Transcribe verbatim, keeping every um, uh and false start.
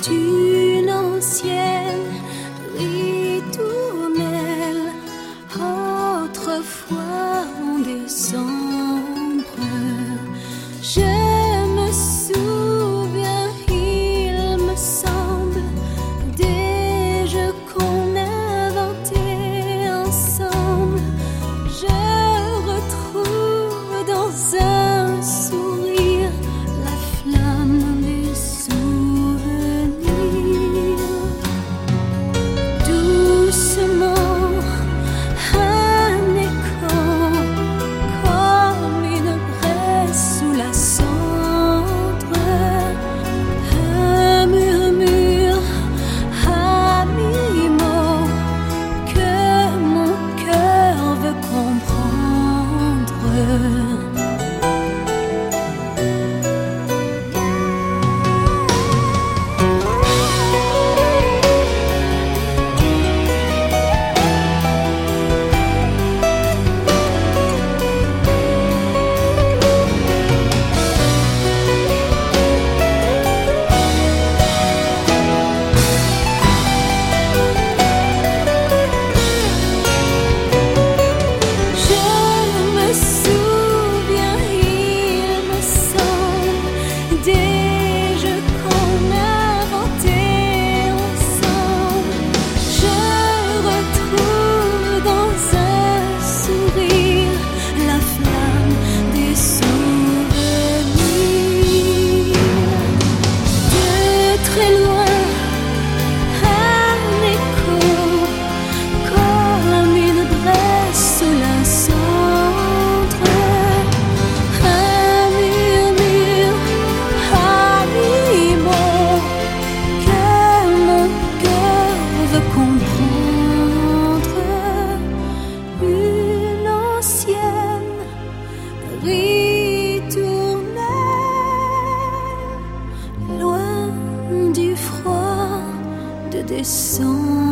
d'une ancienne ritournelle. Autrefois en décembre, je me souviens, il me semble, des jeux qu'on inventait ensemble. Je retrouve dans un sourire la flamme des souvenirs. Doucement, un écho, comme une braise sous la cendre, un murmure à mi-mot que mon cœur veut comprendre. Ritournelle, loin du froid de décembre.